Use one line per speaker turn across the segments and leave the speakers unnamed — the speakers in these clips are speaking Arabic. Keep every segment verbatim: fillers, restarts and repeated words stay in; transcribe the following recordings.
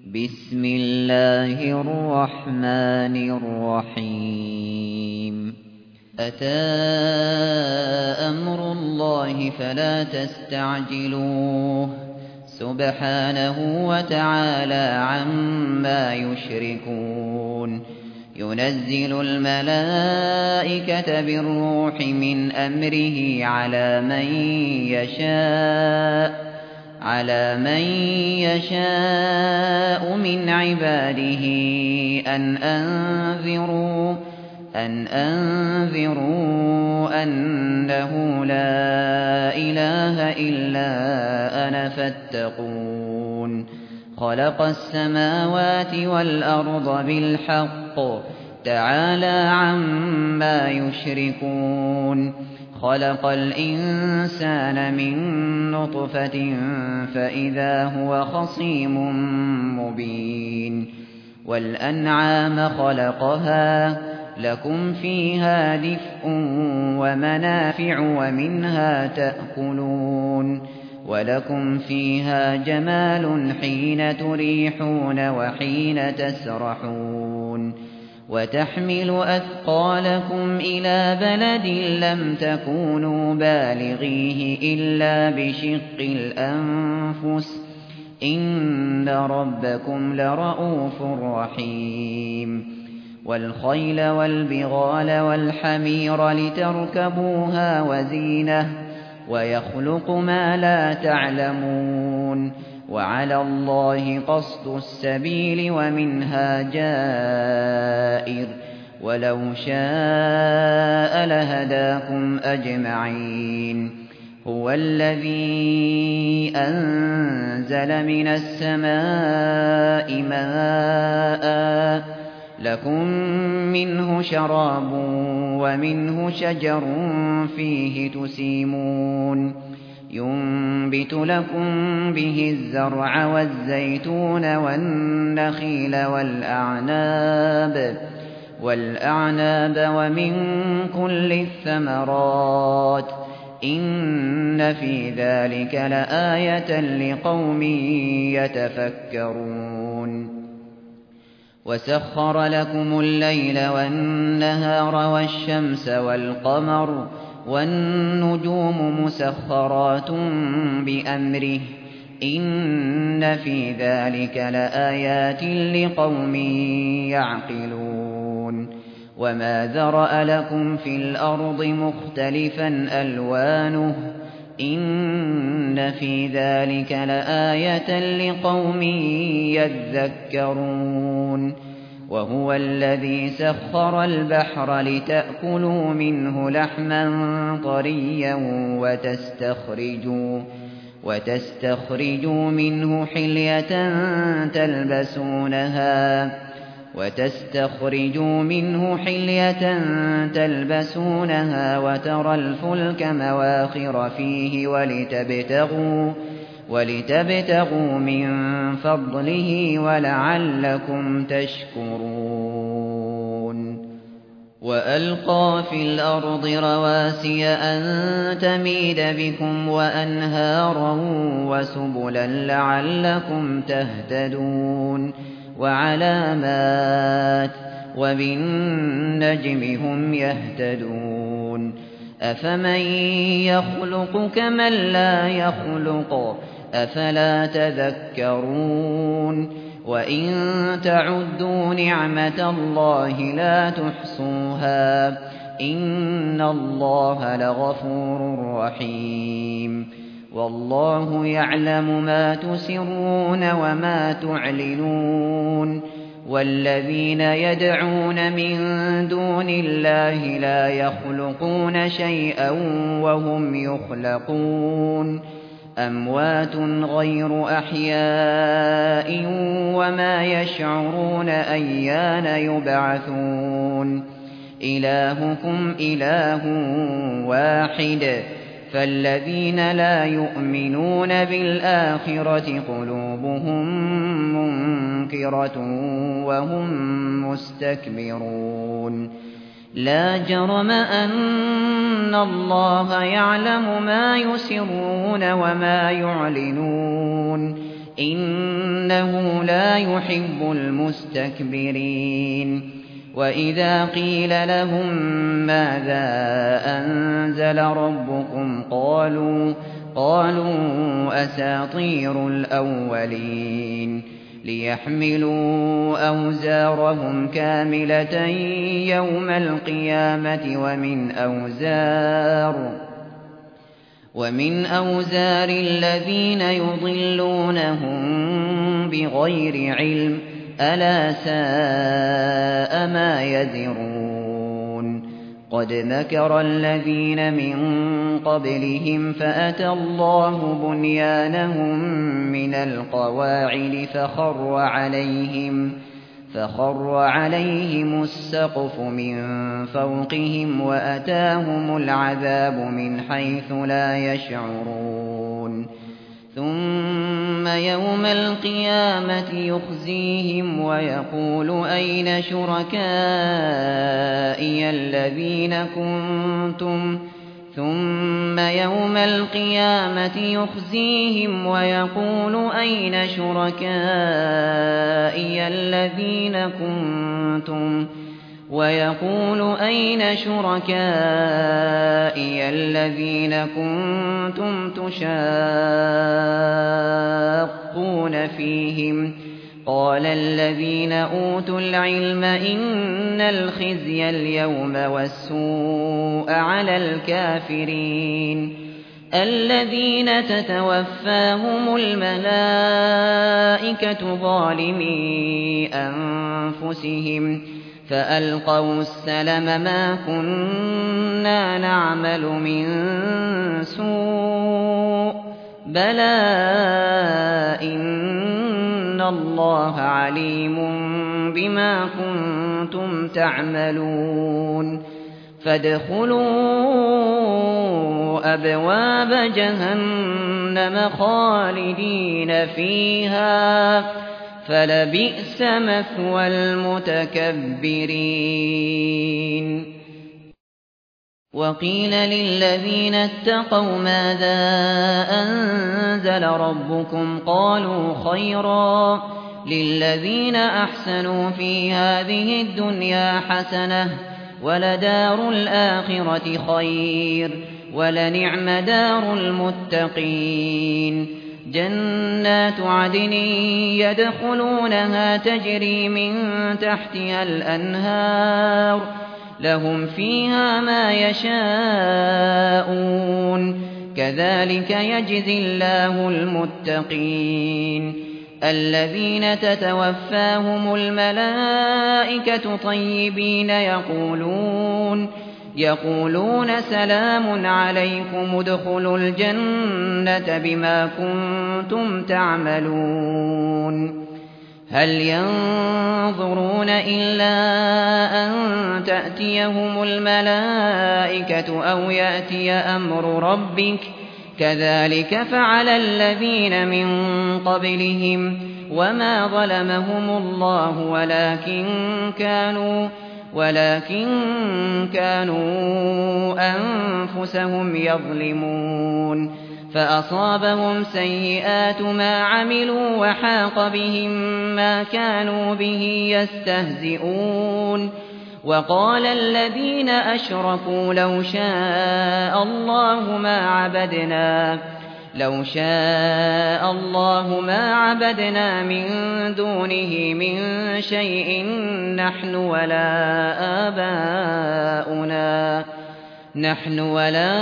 بسم الله الرحمن الرحيم أتى أمر الله فلا تستعجلوه سبحانه وتعالى عما يشركون ينزل الملائكة بالروح من أمره على من يشاء على من يشاء من عباده أن أنذروا أن أنذروا أنه لا إله إلا أنا فاتقون خلق السماوات والأرض بالحق تعالى عما يشركون خلق الإنسان من نطفة فإذا هو خصيم مبين والأنعام خلقها لكم فيها دفء ومنافع ومنها تأكلون ولكم فيها جمال حين تريحون وحين تسرحون وتحمل أثقالكم إلى بلد لم تكونوا بالغيه إلا بشق الأنفس إن ربكم لرءوف رحيم والخيل والبغال والحمير لتركبوها وزينة ويخلق ما لا تعلمون وعلى الله قصد السبيل ومنها جائر ولو شاء لهداكم أجمعين هو الذي أنزل من السماء ماء لكم منه شراب ومنه شجر فيه تسيمون ينبت لكم به الزرع والزيتون والنخيل والأعناب والأعناب ومن كل الثمرات إن في ذلك لآية لقوم يتفكرون وسخر لكم الليل والنهار والشمس والقمر والنجوم مسخرات بأمره إن في ذلك لآيات لقوم يعقلون وما ذرأ لكم في الأرض مختلفا ألوانه إن في ذلك لآية لقوم يذكرون وهو الذي سخر البحر لتأكلوا منه لحما طريا وتستخرجوا وتستخرجوا منه حلية تلبسونها وتستخرجوا منه حلية تلبسونها وترى الفلك مواخر فيه ولتبتغوا ولتبتغوا من فضله ولعلكم تشكرون وألقى في الأرض رواسي أن تميد بكم وأنهارا وسبلا لعلكم تهتدون وعلامات وبالنجم هم يهتدون أفمن يخلق كمن لا يخلق أفلا تذكرون وإن تعدوا نعمة الله لا تحصوها إن الله لغفور رحيم والله يعلم ما تسرون وما تعلنون والذين يدعون من دون الله لا يخلقون شيئا وهم يخلقون أموات غير أحياء وما يشعرون أيان يبعثون إلهكم إله واحد فالذين لا يؤمنون بالآخرة قلوبهم منكرة وهم مستكبرون لا جرم أن الله يعلم ما يسرون وما يعلنون إنه لا يحب المستكبرين وإذا قيل لهم ماذا أنزل ربكم قالوا قالوا أساطير الأولين ليحملوا أوزارهم كاملة يوم القيامة ومن أوزار ومن أوزار الذين يضلونهم بغير علم ألا ساء ما يزرون قد مكر الذين من قبلهم فأتى الله بنيانهم من القواعد فخر عليهم فخر عليهم السقف من فوقهم وأتاهم العذاب من حيث لا يشعرون ثم يوم القيامة يخزيهم ويقول أين شركائي الذين كنتم ثم يوم القيامة يخزيهم ويقول أين شركائي الذين كنتم ويقول أين شركائي الذين كنتم تشاقون فيهم قال الذين أوتوا العلم إن الخزي اليوم والسوء على الكافرين الذين تتوفاهم الملائكة ظالمي أنفسهم فألقوا السلم ما كنا نعمل من سوء بلى إن الله عليم بما كنتم تعملون فادخلوا أبواب جهنم خالدين فيها فلبئس مثوى المتكبرين وقيل للذين اتقوا ماذا أنزل ربكم قالوا خيرا للذين أحسنوا في هذه الدنيا حسنة ولدار الآخرة خير ولنعم دار المتقين جنات عدن يدخلونها تجري من تحتها الأنهار لهم فيها ما يشاءون كذلك يجزي الله المتقين الذين تتوفاهم الملائكة طيبين يقولون يقولون سلام عليكم ادخلوا الجنة بما كنتم تعملون هل ينظرون إلا أن تأتيهم الملائكة أو يأتي أمر ربك كذلك فعل الذين من قبلهم وما ظلمهم الله ولكن كانوا ولكن كانوا أنفسهم يظلمون فأصابهم سيئات ما عملوا وحاق بهم ما كانوا به يستهزئون وقال الذين أشركوا لو شاء الله ما عبدنا لو شاء الله ما عبدنا من دونه من شيء نحن ولا آباؤنا نحن ولا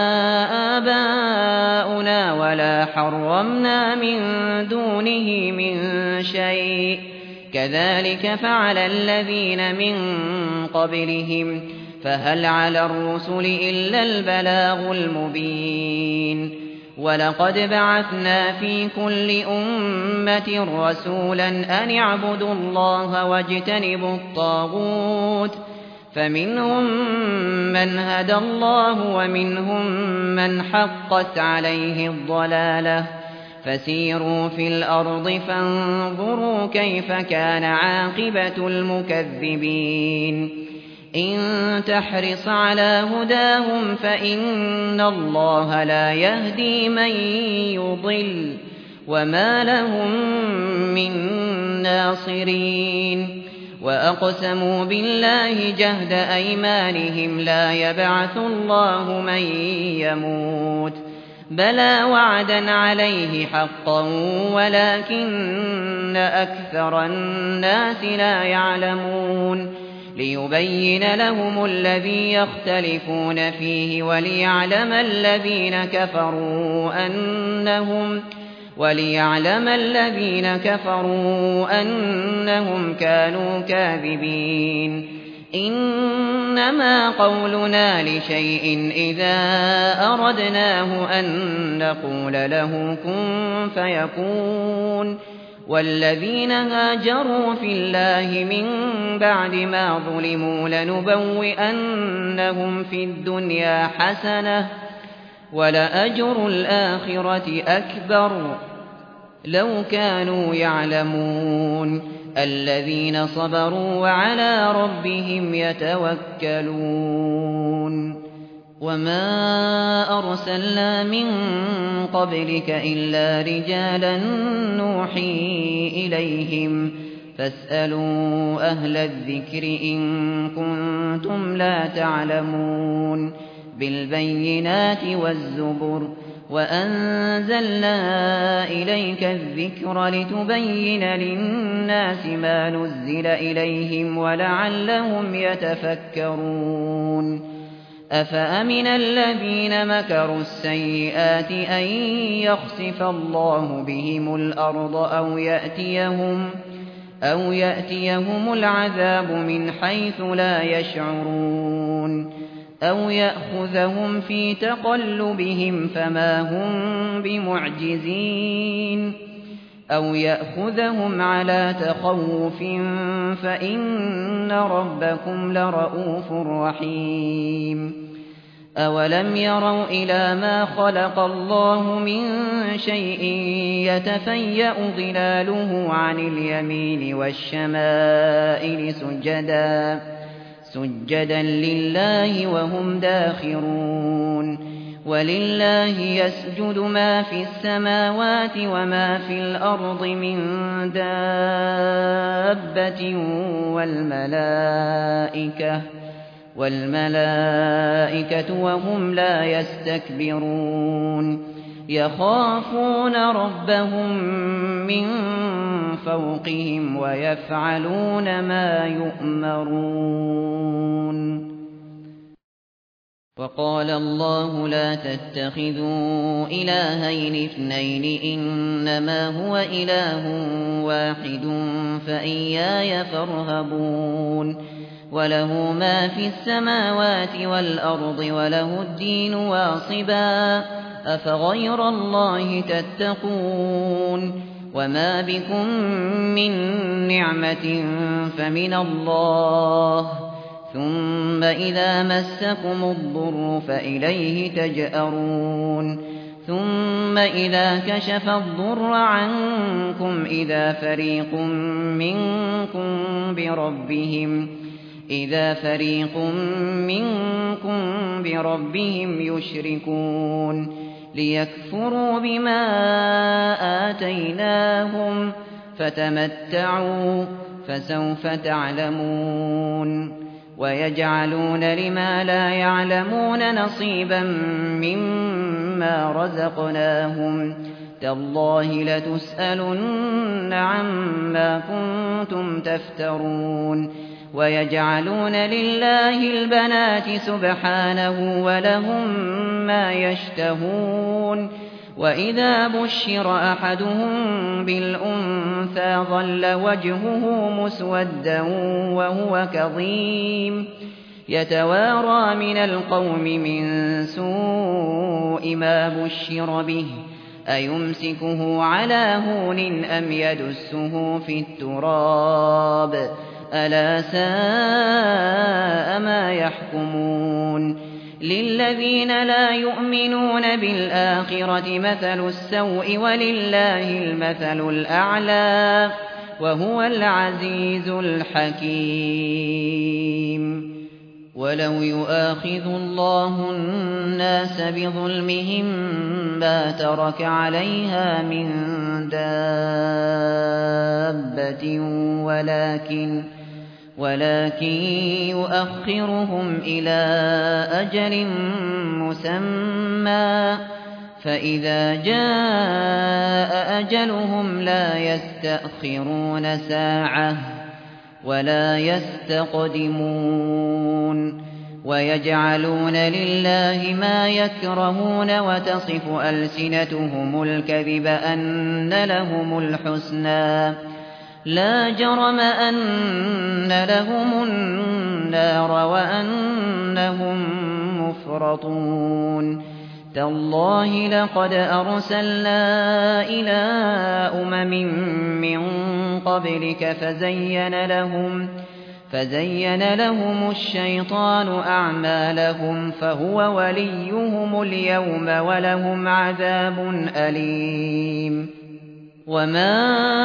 آباؤنا ولا حرمنا من دونه من شيء كذلك فعل الذين من قبلهم فهل على الرسل إلا البلاغ المبين ولقد بعثنا في كل أمة رسولا أن اعبدوا الله واجتنبوا الطاغوت فمنهم من هدى الله ومنهم من حقت عليه الضلالة فسيروا في الأرض فانظروا كيف كان عاقبة المكذبين إن تحرص على هداهم فإن الله لا يهدي من يضل وما لهم من ناصرين وأقسموا بالله جهد أيمانهم لا يبعث الله من يموت بلى وعدا عليه حقا ولكن أكثر الناس لا يعلمون ليبين لهم الذي يختلفون فيه وليعلم الذين كفروا أنهم وليعلم الذين كفروا أنهم كانوا كاذبين إنما قولنا لشيء إذا أردناه أن نقول له كن فيكون والذين هاجروا في الله من بعد ما ظلموا لنبوئنهم في الدنيا حسنة ولأجر الآخرة أكبر لو كانوا يعلمون الذين صبروا وعلى ربهم يتوكلون وما أرسلنا من قبلك إلا رجالا نوحي إليهم فاسألوا أهل الذكر إن كنتم لا تعلمون بالبينات والزبر وأنزلنا إليك الذكر لتبين للناس ما نزل إليهم ولعلهم يتفكرون أفأمن الذين مكروا السيئات أن يخسف الله بهم الأرض أو يأتيهم أو يأتيهم العذاب من حيث لا يشعرون أو يأخذهم في تقلبهم فما هم بمعجزين أو يأخذهم على تخوف فإن ربكم لرؤوف رحيم أولم يروا إلى ما خلق الله من شيء يتفيأ ظلاله عن اليمين والشمائل سجدا سجدا لله وهم داخرون ولله يسجد ما في السماوات وما في الأرض من دابة والملائكة والملائكة وهم لا يستكبرون يخافون ربهم من فوقهم ويفعلون ما يؤمرون وقال الله لا تتخذوا إلهين اثنين إنما هو إله واحد فإياي فارهبون وله ما في السماوات والأرض وله الدين واصبا أفغير الله تتقون وما بكم من نعمة فمن الله ثم إذا مسكم الضر فإليه تجأرون ثم إذا كشف الضر عنكم إذا فريق منكم بربهم إذا فريق منكم بربهم يشركون ليكفروا بما آتيناهم فتمتعوا فسوف تعلمون ويجعلون لما لا يعلمون نصيبا مما رزقناهم تالله لتسألن عما كنتم تفترون ويجعلون لله البنات سبحانه ولهم ما يشتهون وإذا بشر أحدهم بالأنثى ظل وجهه مسودا وهو كظيم يتوارى من القوم من سوء ما بشر به أيمسكه على هون أم يدسه في التراب ألا ساء ما يحكمون للذين لا يؤمنون بالآخرة مثل السوء ولله المثل الأعلى وهو العزيز الحكيم ولو يؤاخذ الله الناس بظلمهم ما ترك عليها من دابة ولكن ولكن يؤخرهم إلى أجل مسمى فإذا جاء أجلهم لا يستأخرون ساعة ولا يستقدمون ويجعلون لله ما يكرهون وتصف ألسنتهم الكذب أن لهم الحسنى لا جرم أن لهم النار وأنهم مفرطون تالله لقد أرسلنا إلى أمم من قبلك فزين لهم فزين لهم الشيطان أعمالهم فهو وليهم اليوم ولهم عذاب أليم وما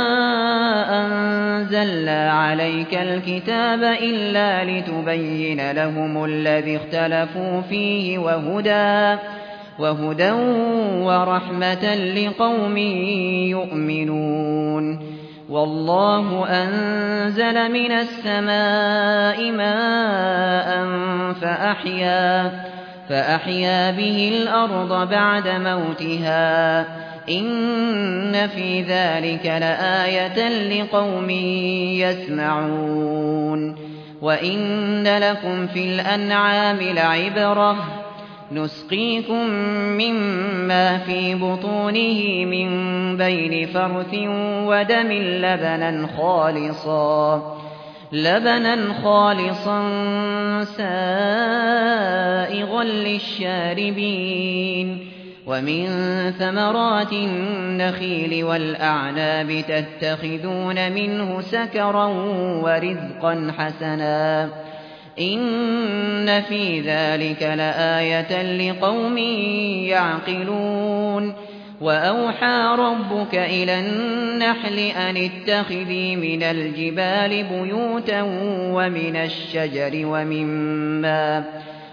أنزلنا عليك الكتاب إلا لتبين لهم الذي اختلفوا فيه وهدى وهدى ورحمة لقوم يؤمنون والله أنزل من السماء ماء فأحيا فأحيا به الأرض بعد موتها إن في ذلك لآية لقوم يسمعون وإن لكم في الأنعام لعبرة نسقيكم مما في بطونه من بين فرث ودم لبنا خالصا لبنا خالصا سائغا للشاربين ومن ثمرات النخيل والأعناب تتخذون منه سكرا ورزقا حسنا إن في ذلك لآية لقوم يعقلون وأوحى ربك إلى النحل أن اتخذي من الجبال بيوتا ومن الشجر ومما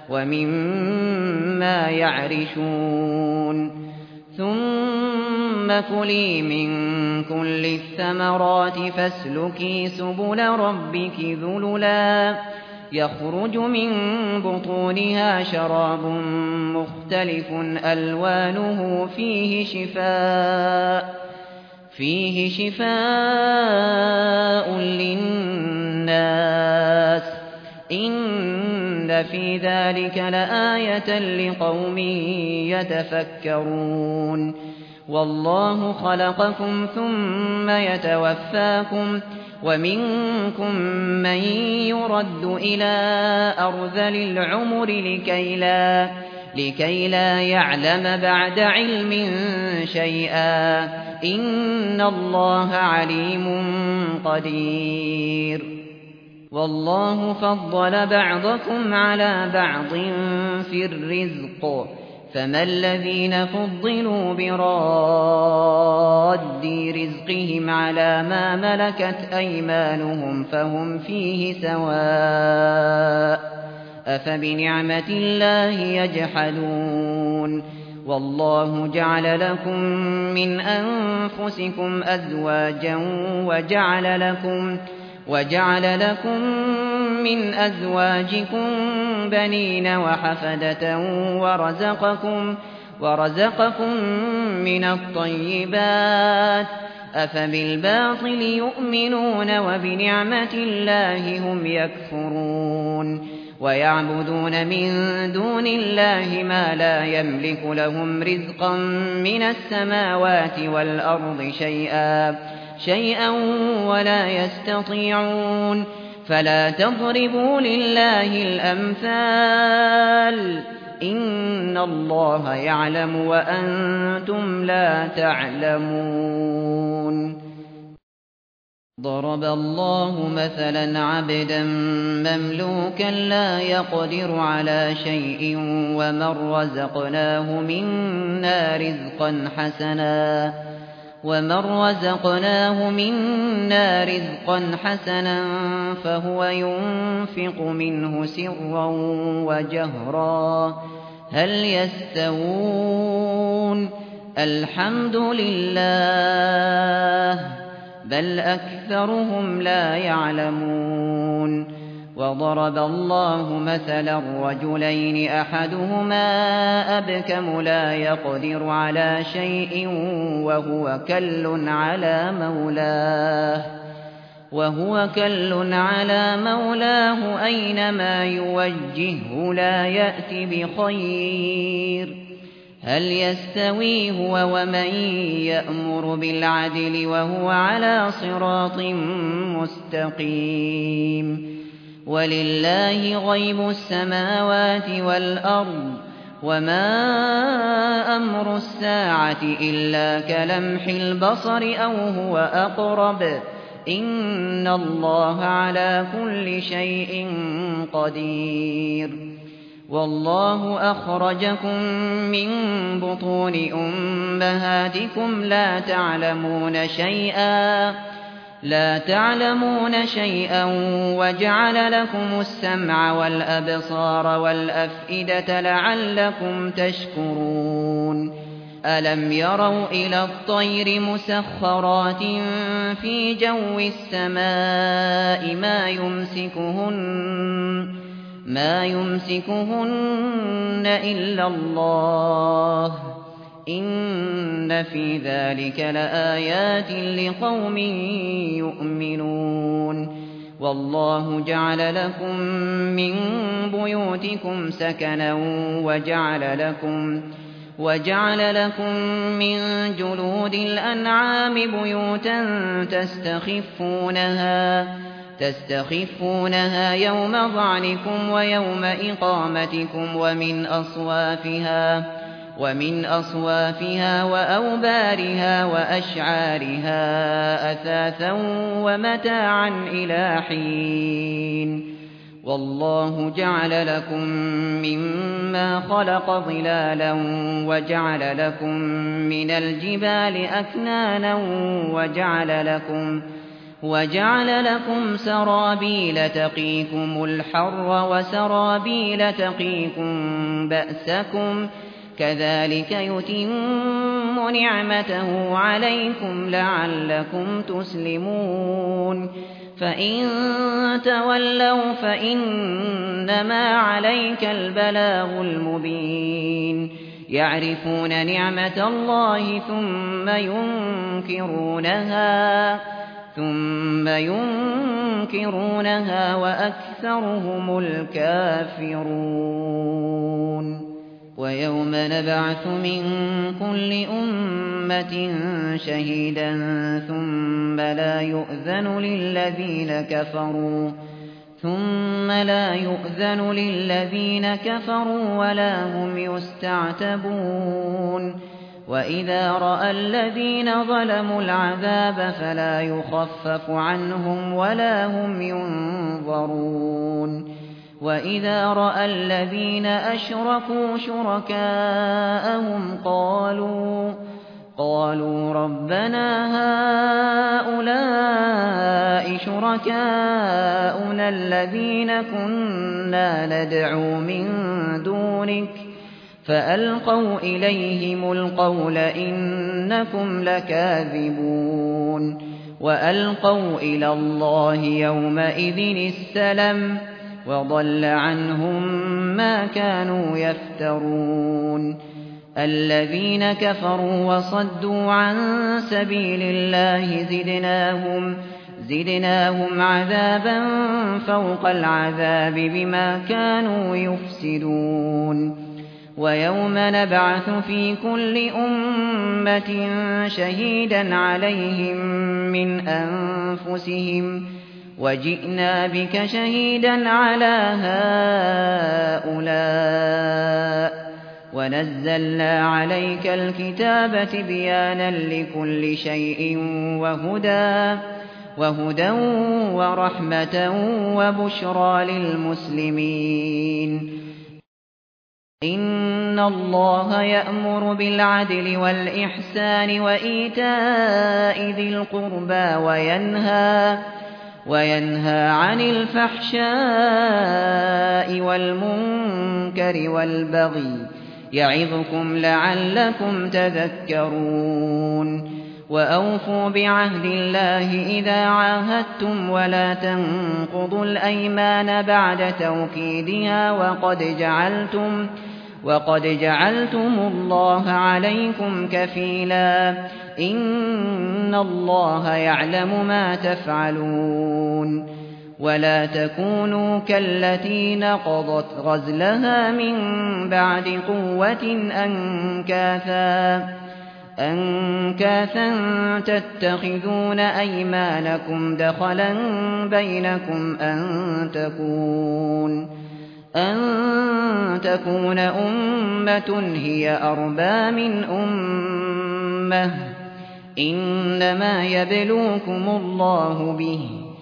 ومما يعرشون ثم كلي من كل الثمرات فاسلكي سبل ربك ذللا يخرج من بطونها شراب مختلف ألوانه فيه شفاء فيه شفاء للناس إن في ذلك لآية لقوم يتفكرون والله خلقكم ثم يتوفاكم ومنكم من يرد إلى أرذل العمر لكي لا, لكي لا يعلم بعد علم شيئا إن الله عليم قدير والله فضل بعضكم على بعض في الرزق فما الذين فضلوا براد رزقهم على ما ملكت أيمانهم فهم فيه سواء أفبنعمة الله يجحدون والله جعل لكم من أنفسكم أزواجا وجعل لكم وجعل لكم من أزواجكم بنين وحفدة ورزقكم ورزقكم من الطيبات أفبالباطل يؤمنون وبنعمة الله هم يكفرون ويعبدون من دون الله ما لا يملك لهم رزقا من السماوات والأرض شيئا شيئا ولا يستطيعون فلا تضربوا لله الأمثال إن الله يعلم وأنتم لا تعلمون ضرب الله مثلا عبدا مملوكا لا يقدر على شيء ومن رزقناه منا رزقا حسنا ومن رزقناه منا رزقا حسنا فهو ينفق منه سرا وجهرا هل يستوون الحمد لله بل أكثرهم لا يعلمون وضرب الله مثلا رجلين أحدهما أبكم لا يقدر على شيء وهو كل على مولاه وهو كل على مولاه أينما يوجهه لا يأت بخير هل يستوي هو ومن يأمر بالعدل وهو على صراط مستقيم ولله غيب السماوات والأرض وما أمر الساعة إلا كلمح البصر أو هو أقرب إن الله على كل شيء قدير والله أخرجكم من بطون أمهاتكم لا تعلمون شيئا لا تعلمون شيئا وجعل لكم السمع والأبصار والأفئدة لعلكم تشكرون ألم يروا إلى الطير مسخرات في جو السماء ما يمسكهن ما يمسكهن إلا الله إن في ذلك لآيات لقوم يؤمنون والله جعل لكم من بيوتكم سكنا وجعل لكم وجعل لكم من جلود الأنعام بيوتا تستخفونها تستخفونها يوم ظعنكم ويوم إقامتكم ومن أصوافها ومن أصوافها وأوبارها وأشعارها أثاثا ومتاعا إلى حين والله جعل لكم مما خلق ظلالا وجعل لكم من الجبال أكنانا وجعل لكم وجعل لكم سرابيل تقيكم الحر وسرابيل تقيكم بأسكم كذلك يتم نعمته عليكم لعلكم تسلمون فإن تولوا فإنما عليك البلاغ المبين يعرفون نعمة الله ثم ينكرونها ثم ينكرونها وأكثرهم الكافرون ويوم نبعث من كل أمة شهيدا ثم لا يؤذن للذين كفروا ثم لا يؤذن للذين كفروا ولا هم يستعتبون وإذا رأى الذين ظلموا العذاب فلا يخفف عنهم ولا هم ينظرون وإذا رأى الذين أشركوا شركاءهم قالوا قالوا ربنا هؤلاء شركاؤنا الذين كنا ندعو من دونك فألقوا إليهم القول إنكم لكاذبون وألقوا إلى الله يومئذ السلم وضل عنهم ما كانوا يفترون الذين كفروا وصدوا عن سبيل الله زدناهم زدناهم عذابا فوق العذاب بما كانوا يفسدون ويوم نبعث في كل أمة شهيدا عليهم من أنفسهم وجئنا بك شهيدا على هؤلاء ونزلنا عليك الكتاب تبيانا لكل شيء وهدى وهدى ورحمة وبشرى للمسلمين إن الله يأمر بالعدل والإحسان وإيتاء ذي القربى وينهى وينهى عن الفحشاء والمنكر والبغي يعظكم لعلكم تذكرون وأوفوا بعهد الله إذا عاهدتم ولا تنقضوا الأيمان بعد توكيدها وقد جعلتم وقد جعلتم الله عليكم كفيلا إن الله يعلم ما تفعلون ولا تكونوا كالتي نقضت غزلها من بعد قوة أنكاثا أنكاثا تتخذون أيمانكم دخلا بينكم أن تكون أن تكون أمة هي أربى من أمة إنما يبلوكم الله به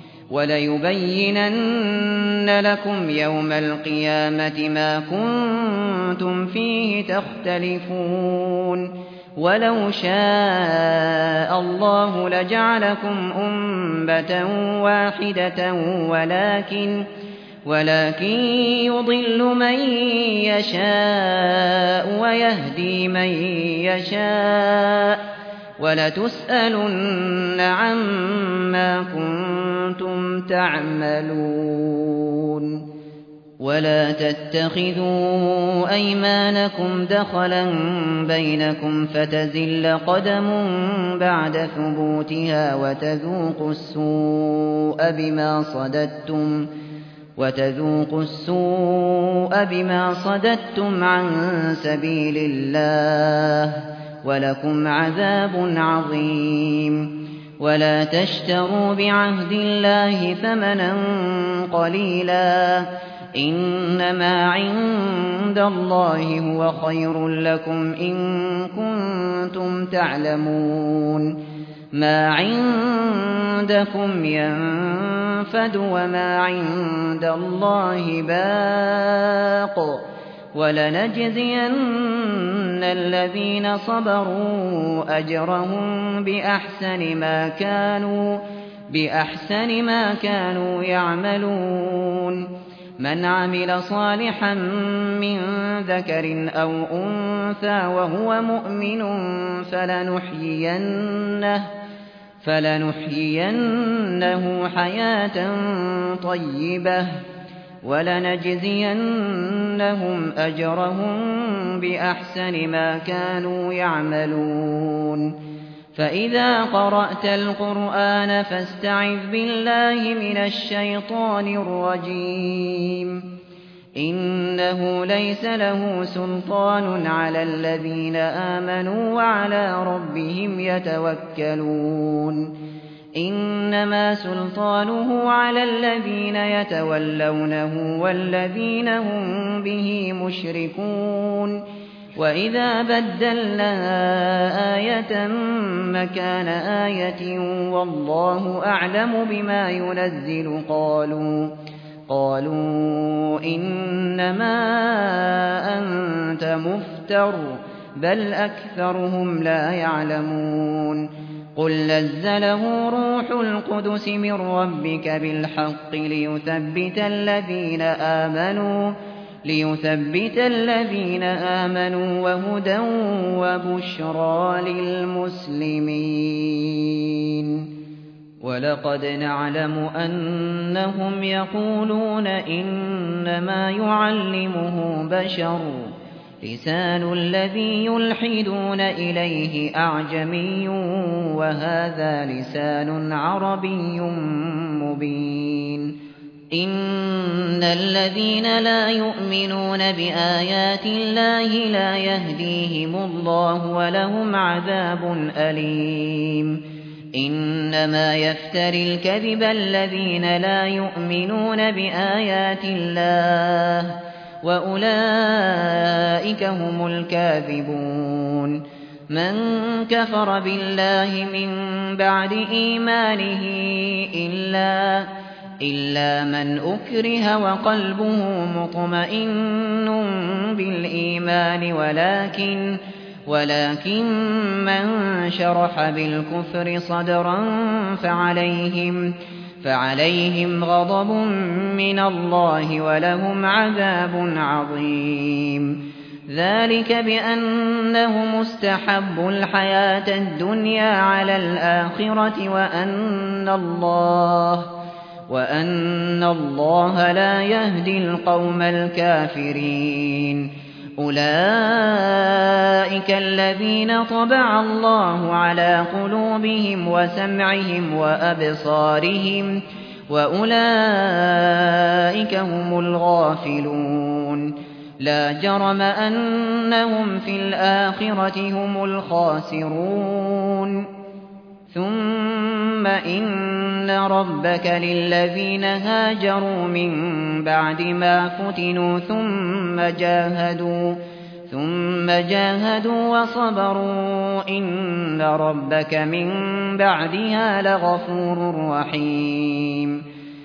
وليبينن لكم يوم القيامة ما كنتم فيه تختلفون ولو شاء الله لجعلكم أمة واحدة ولكن ولكن يضل من يشاء ويهدي من يشاء ولتسألن عما كنتم تعملون ولا تتخذوا أيمانكم دخلا بينكم فتزل قدم بعد ثبوتها وتذوقوا السوء بما صددتم وتذوقوا السوء بما صددتم عن سبيل الله ولكم عذاب عظيم ولا تشتروا بعهد الله ثمنا قليلا إنما عند الله هو خير لكم إن كنتم تعلمون ما عندكم ينفد وما عند الله باق ولنجزين الذين صبروا أجرهم بأحسن ما كانوا بأحسن ما كانوا يعملون من عمل صالحا من ذكر أو أنثى وهو مؤمن فلنحيينه فلنحيينه حياة طيبة ولنجزينهم أجرهم بأحسن ما كانوا يعملون فإذا قرأت القرآن فاستعذ بالله من الشيطان الرجيم إنه ليس له سلطان على الذين آمنوا وعلى ربهم يتوكلون إنما سلطانه على الذين يتولونه والذين هم به مشركون وإذا بدلنا آية مكان آية والله أعلم بما ينزل قالوا قالوا إنما أنت مفتر بل أكثرهم لا يعلمون قل نزله روح القدس من ربك بالحق ليثبت الذين آمنوا ليثبت الذين آمنوا وهدى وبشرى للمسلمين ولقد نعلم أنهم يقولون إنما يعلمه بشر لسان الذي يلحدون إليه أعجمي وهذا لسان عربي مبين إن الذين لا يؤمنون بآيات الله لا يهديهم الله ولهم عذاب أليم إنما يفتري الكذب الذين لا يؤمنون بآيات الله وأولئك هم الكاذبون من كفر بالله من بعد إيمانه إلا إلا من أكره وقلبه مطمئن بالإيمان ولكن ولكن من شرح بالكفر صدرا فعليهم فعليهم غضب من الله ولهم عذاب عظيم. ذلك بأنهم استحبوا الحياة الدنيا على الآخرة وأن الله وأن الله لا يهدي القوم الكافرين. أولئك الذين طبع الله على قلوبهم وسمعهم وأبصارهم وأولئك هم الغافلون. لا جرم أنهم في الآخرة هم الخاسرون. ثم إن ربك للذين هاجروا من بعد ما فتنوا ثم جاهدوا ثم جاهدوا وصبروا إن ربك من بعدها لغفور رحيم.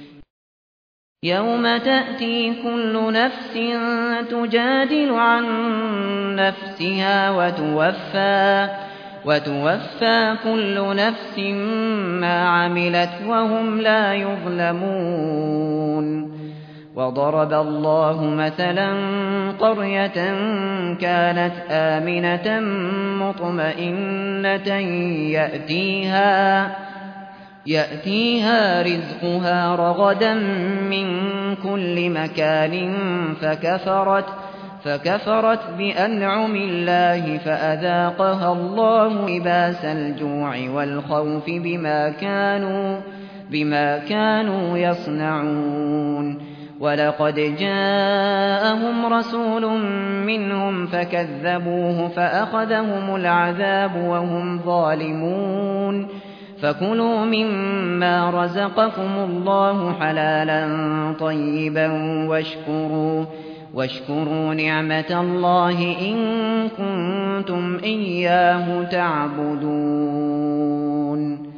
يوم تأتي كل نفس تجادل عن نفسها وتوفى وتوفى كل نفس ما عملت وهم لا يظلمون. وضرب الله مثلا قرية كانت آمنة مطمئنة يأتيها يأتيها رزقها رغدا من كل مكان فكفرت فكفرت بأنعم الله فأذاقها الله لباس الجوع والخوف بما كانوا بما كانوا يصنعون. ولقد جاءهم رسول منهم فكذبوه فأخذهم العذاب وهم ظالمون. فكلوا مما رزقكم الله حلالا طيبا واشكروا واشكروا نعمة الله إن كنتم إياه تعبدون.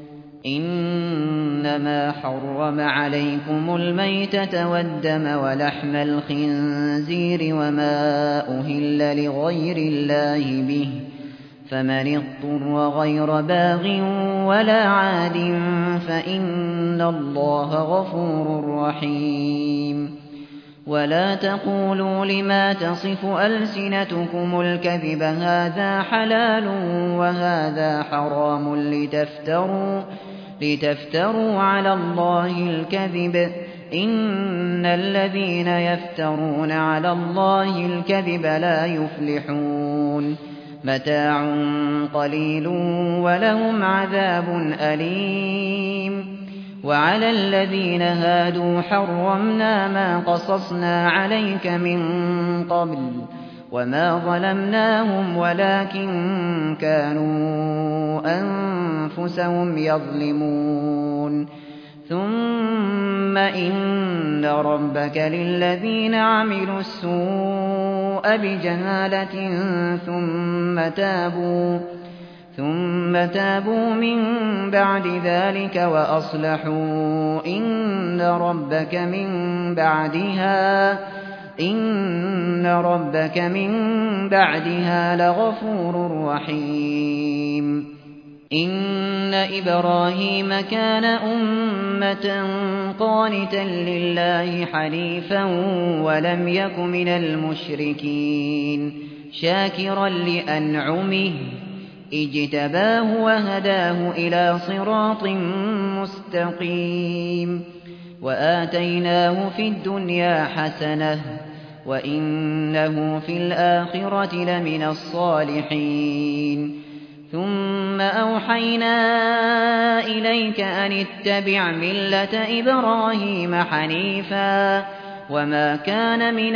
إنما حرم عليكم الميتة والدم ولحم الخنزير وما أهل لغير الله به فمن اضطر غير باغ ولا عاد فإن الله غفور رحيم. ولا تقولوا لما تصف ألسنتكم الكذب هذا حلال وهذا حرام لتفتروا لتفتروا على الله الكذب إن الذين يفترون على الله الكذب لا يفلحون. متاع قليل ولهم عذاب أليم. وعلى الذين هادوا حرمنا ما قصصنا عليك من قبل وما ظلمناهم ولكن كانوا أنفسهم يظلمون. ثم إن ربك للذين عملوا السوء بجهالة ثم تابوا ثم تابوا من بعد ذلك وأصلحوا إن ربك من بعدها إن ربك من بعدها لغفور رحيم. إن إبراهيم كان أمة قانتا لله حنيفا ولم يك من المشركين شاكرا لأنعمه اجتباه وهداه إلى صراط مستقيم. وآتيناه في الدنيا حسنة وإنه في الآخرة لمن الصالحين. ثم أوحينا إليك أن اتبع ملة إبراهيم حنيفا وما كان من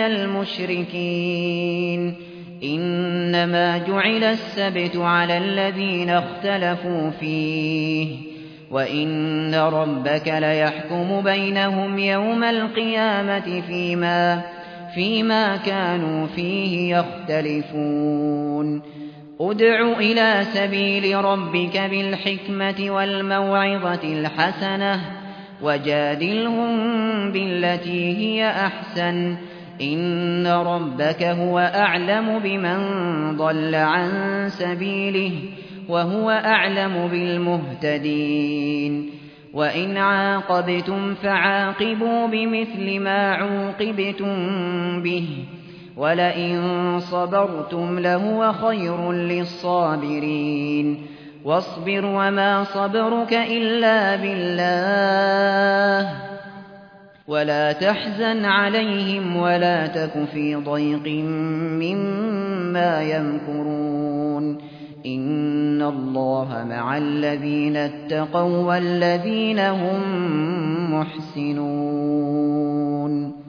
المشركين. إنما جعل السبت على الذين اختلفوا فيه وإن ربك ليحكم بينهم يوم القيامة فيما فيما كانوا فيه يختلفون. ادع إلى سبيل ربك بالحكمة والموعظة الحسنة وجادلهم بالتي هي أحسن إن ربك هو أعلم بمن ضل عن سبيله وهو أعلم بالمهتدين وإن عاقبتم فعاقبوا بمثل ما عوقبتم به ولئن صبرتم لهو خير للصابرين واصبر وما صبرك إلا بالله ولا تحزن عليهم ولا تك في ضيق مما يمكرون إن الله مع الذين اتقوا والذين هم محسنون